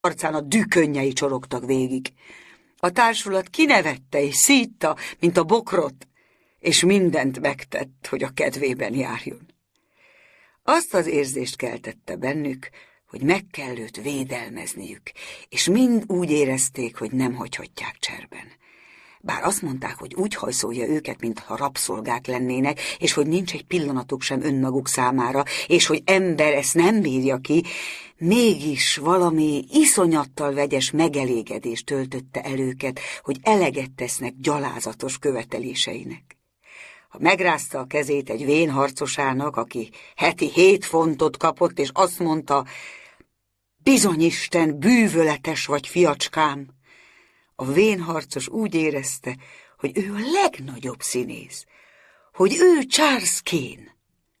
arcán a dűkönnyei csorogtak végig. A társulat kinevette és szítta, mint a bokrot, és mindent megtett, hogy a kedvében járjon. Azt az érzést keltette bennük, hogy meg kell őt védelmezniük, és mind úgy érezték, hogy nem hagyhatják cserben. Bár azt mondták, hogy úgy hajszolja őket, mintha rabszolgák lennének, és hogy nincs egy pillanatuk sem önmaguk számára, és hogy ember ezt nem bírja ki, mégis valami iszonyattal vegyes megelégedés töltötte el őket, hogy eleget tesznek gyalázatos követeléseinek. Ha megrázta a kezét egy vénharcosának, aki heti 7 fontot kapott, és azt mondta, bizony Isten, bűvöletes vagy, fiacskám, a vénharcos úgy érezte, hogy ő a legnagyobb színész, hogy ő Charles Keane.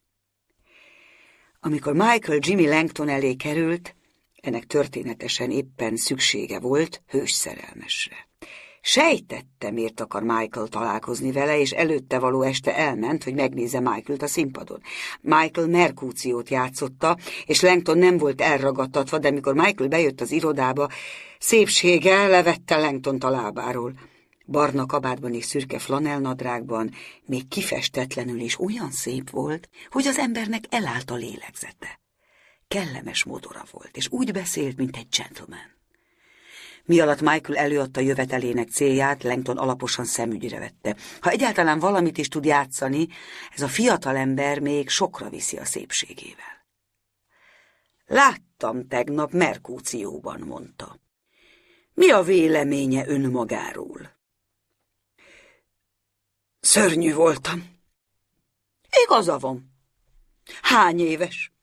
Amikor Michael Jimmy Langton elé került, ennek történetesen éppen szüksége volt hős szerelmesre. Sejtette, miért akar Michael találkozni vele, és előtte való este elment, hogy megnézze Michaelt a színpadon. Michael Mercúciót játszotta, és Langton nem volt elragadtatva, de mikor Michael bejött az irodába, szépsége levette Langtont a lábáról. Barna kabátban és szürke flanellnadrágban, még kifestetlenül is olyan szép volt, hogy az embernek elállt a lélegzete. Kellemes modora volt, és úgy beszélt, mint egy gentleman. Mi alatt Michael előadta jövetelének célját, Langton alaposan szemügyre vette. Ha egyáltalán valamit is tud játszani, ez a fiatalember még sokra viszi a szépségével. Láttam tegnap Mercúcióban, mondta. Mi a véleménye önmagáról? Szörnyű voltam. Igaza van. Hány éves?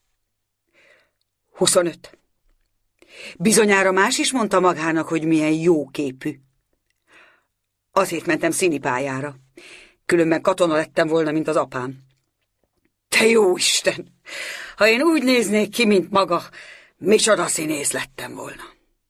25. Bizonyára más is mondta magának, hogy milyen jóképű. Azért mentem színipályára. Különben katona lettem volna, mint az apám. Te jó Isten! Ha én úgy néznék ki, mint maga, micsoda színész lettem volna.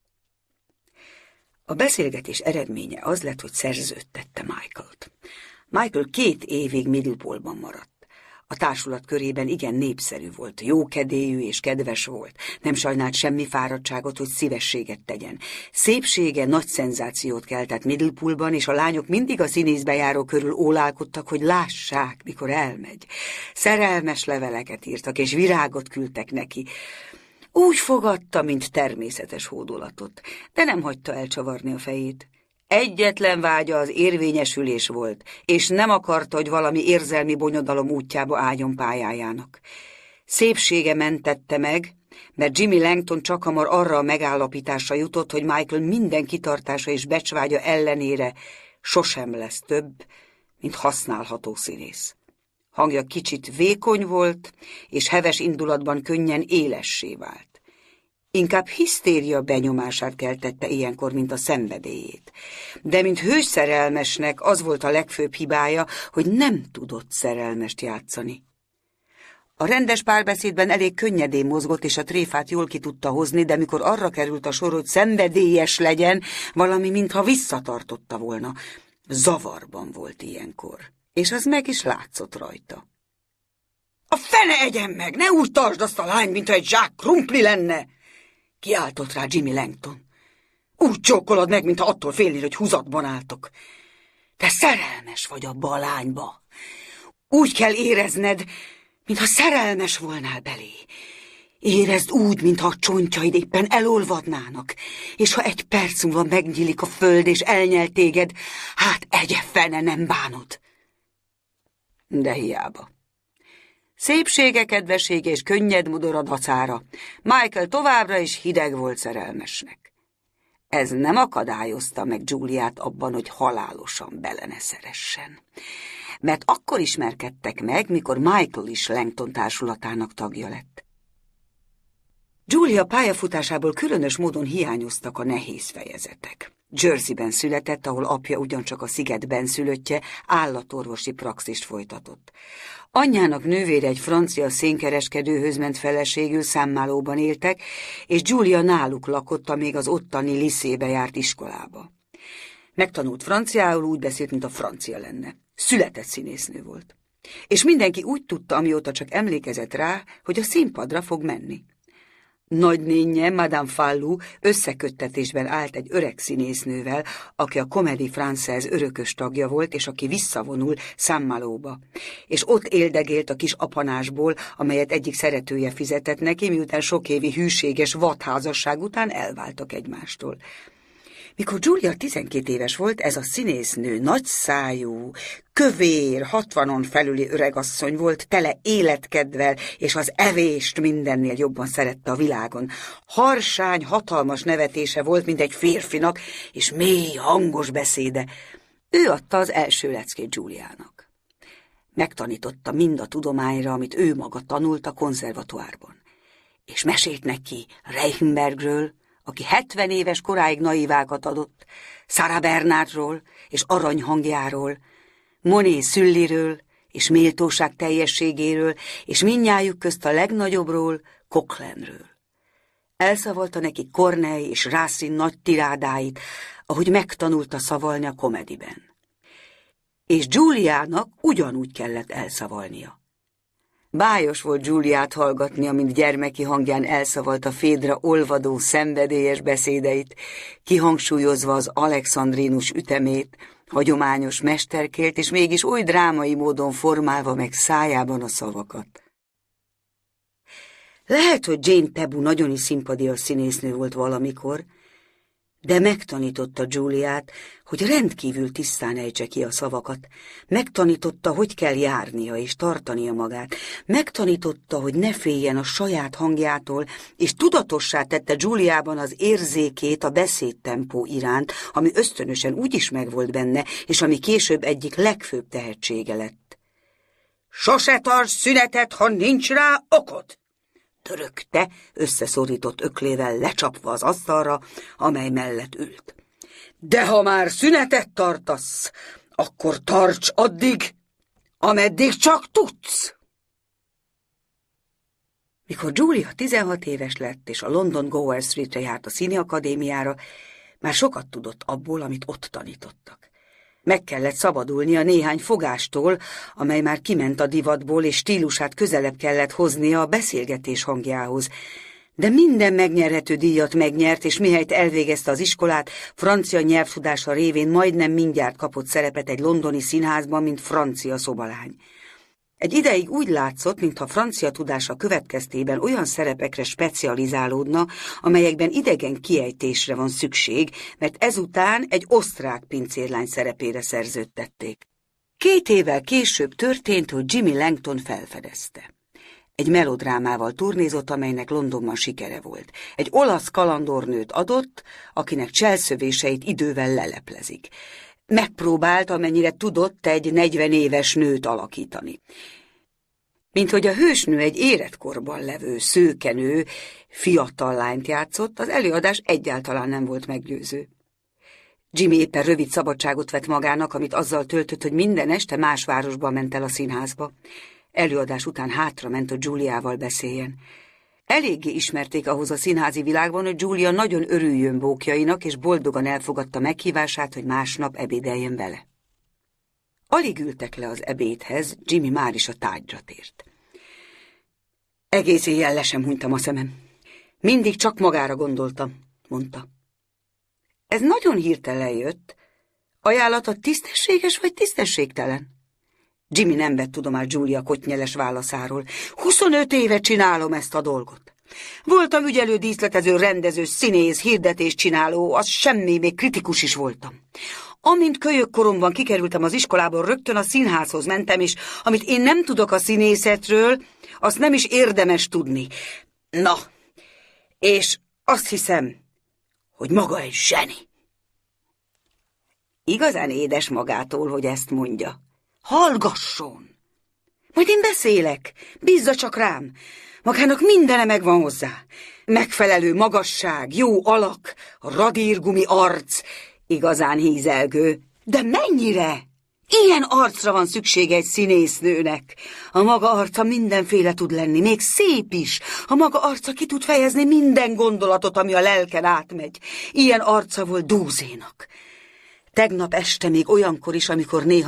A beszélgetés eredménye az lett, hogy szerződtette Michaelt. Michael 2 évig Middlepole-ban maradt. A társulat körében igen népszerű volt, jókedélyű és kedves volt. Nem sajnált semmi fáradtságot, hogy szívességet tegyen. Szépsége nagy szenzációt keltett Middlepole-ban, és a lányok mindig a színészbejáró körül ólálkodtak, hogy lássák, mikor elmegy. Szerelmes leveleket írtak, és virágot küldtek neki. Úgy fogadta, mint természetes hódolatot, de nem hagyta elcsavarni a fejét. Egyetlen vágya az érvényesülés volt, és nem akarta, hogy valami érzelmi bonyodalom útjába álljon pályájának. Szépsége mentette meg, mert Jimmy Langton csakhamar arra a megállapításra jutott, hogy Michael minden kitartása és becsvágya ellenére sosem lesz több, mint használható színész. Hangja kicsit vékony volt, és heves indulatban könnyen élessé vált. Inkább hisztéria benyomását keltette ilyenkor, mint a szenvedélyét. De mint hős szerelmesnek az volt a legfőbb hibája, hogy nem tudott szerelmest játszani. A rendes párbeszédben elég könnyedén mozgott, és a tréfát jól ki tudta hozni, de mikor arra került a sor, hogy szenvedélyes legyen, valami mintha visszatartotta volna. Zavarban volt ilyenkor, és az meg is látszott rajta. A fene egyen meg! Ne úgy tartsd azt a lányt, mintha egy zsák krumpli lenne! Kiáltott rá Jimmy Langton. Úgy csókolod meg, mintha attól félnél, hogy húzatban álltok. Te szerelmes vagy abba a lányba. Úgy kell érezned, mintha szerelmes volnál belé. Érezd úgy, mintha a csontjaid éppen elolvadnának, és ha 1 perc múlva megnyílik a föld, és elnyel téged, hát egye fene nem bánod. De hiába. Szépsége, kedvessége és könnyed modora dacára Michael továbbra is hideg volt szerelmesnek. Ez nem akadályozta meg Juliát abban, hogy halálosan bele ne szeressen. Mert akkor ismerkedtek meg, mikor Michael is Langton társulatának tagja lett. Julia pályafutásából különös módon hiányoztak a nehéz fejezetek. Jerseyben született, ahol apja ugyancsak a sziget bennszülöttje állatorvosi praxist folytatott. Anyjának nővére egy francia szénkereskedőhöz ment feleségül Saint-Malóban éltek, és Julia náluk lakott, amíg az ottani liszébe járt iskolába. Megtanult franciául, úgy beszélt, mint a francia lenne. Született színésznő volt. És mindenki úgy tudta, amióta csak emlékezett rá, hogy a színpadra fog menni. Nagynénje, Madame Fallu összeköttetésben állt egy öreg színésznővel, aki a Comédie Française örökös tagja volt, és aki visszavonul Saint-Malóba. És ott éldegélt a kis apanásból, amelyet egyik szeretője fizetett neki, miután sok évi hűséges vadházasság után elváltak egymástól. Mikor Julia 12 éves volt, ez a színésznő nagyszájú, kövér, 60-on felüli öregasszony volt, tele életkedvel, és az evést mindennél jobban szerette a világon. Harsány, hatalmas nevetése volt, mint egy férfinak, és mély, hangos beszéde. Ő adta az első leckét Juliának. Megtanította mind a tudományra, amit ő maga tanult a konzervatoárban. És mesélt neki Reichenbergről, aki 70 éves koráig naivákat adott, Sarah Bernhardtról és aranyhangjáról, Monet Sullyről és méltóság teljességéről, és mindnyájuk közt a legnagyobbról, Coquelinről. Elszavalta neki Corneille és Racine nagy tirádáit, ahogy megtanulta szavalni a Comédieben. És Juliának ugyanúgy kellett elszavalnia. Bájos volt Juliát hallgatni, amint gyermeki hangján elszavalta Phédra olvadó, szenvedélyes beszédeit, kihangsúlyozva az alexandrinus ütemét, hagyományos mesterkélt, és mégis oly drámai módon formálva meg szájában a szavakat. Lehet, hogy Jane Tebu nagyon is szimpadias színésznő volt valamikor, de megtanította Juliát, hogy rendkívül tisztán ejtse ki a szavakat. Megtanította, hogy kell járnia és tartania magát. Megtanította, hogy ne féljen a saját hangjától, és tudatossá tette Juliában az érzékét a beszédtempó iránt, ami ösztönösen úgyis megvolt benne, és ami később egyik legfőbb tehetsége lett. Sose tarts szünetet, ha nincs rá okod! Törökte, összeszorított öklével lecsapva az asztalra, amely mellett ült. De ha már szünetet tartasz, akkor tarts addig, ameddig csak tudsz. Mikor Julia 16 éves lett, és a London Gower Streetre járt a színiakadémiára, már sokat tudott abból, amit ott tanítottak. Meg kellett szabadulnia néhány fogástól, amely már kiment a divatból, és stílusát közelebb kellett hoznia a beszélgetés hangjához. De minden megnyerhető díjat megnyert, és mihelyt elvégezte az iskolát, francia nyelvtudása révén majdnem mindjárt kapott szerepet egy londoni színházban, mint francia szobalány. Egy ideig úgy látszott, mintha francia tudása következtében olyan szerepekre specializálódna, amelyekben idegen kiejtésre van szükség, mert ezután egy osztrák pincérlány szerepére szerződtették. 2 évvel később történt, hogy Jimmy Langton felfedezte. Egy melodrámával turnézott, amelynek Londonban sikere volt. Egy olasz kalandornőt adott, akinek cselszövéseit idővel leleplezik. Megpróbált, amennyire tudott, egy 40 éves nőt alakítani. Mint hogy a hősnő egy életkorban levő szőkenő, fiatal lányt játszott, az előadás egyáltalán nem volt meggyőző. Jimmy éppen rövid szabadságot vett magának, amit azzal töltött, hogy minden este más városba ment el a színházba. Előadás után hátrament, hogy Juliával beszéljen. Eléggé ismerték ahhoz a színházi világban, hogy Julia nagyon örüljön bókjainak, és boldogan elfogadta meghívását, hogy másnap ebédeljen vele. Alig ültek le az ebédhez, Jimmy már is a tárgyra tért. Egész éjjel le sem hunytam a szemem. Mindig csak magára gondoltam, mondta. Ez nagyon hirtelen jött. Ajánlata tisztességes vagy tisztességtelen? Jimmy nem vett tudomást Julia kottnyeles válaszáról. 25 éve csinálom ezt a dolgot. Voltam ügyelő, díszletező, rendező, színész, hirdetéscsináló, az semmi, még kritikus is voltam. Amint kölyök koromban kikerültem az iskolából, rögtön a színházhoz mentem, és amit én nem tudok a színészetről, azt nem is érdemes tudni. Na, és azt hiszem, hogy maga egy zseni. Igazán édes magától, hogy ezt mondja. Hallgasson! Majd én beszélek, bízza csak rám. Magának mindene megvan hozzá. Megfelelő magasság, jó alak, radírgumi arc, igazán hízelgő. De mennyire? Ilyen arcra van szüksége egy színésznőnek. A maga arca mindenféle tud lenni, még szép is. A maga arca ki tud fejezni minden gondolatot, ami a lelken átmegy. Ilyen arca volt Dúzénak. Tegnap este még olyankor is, amikor néha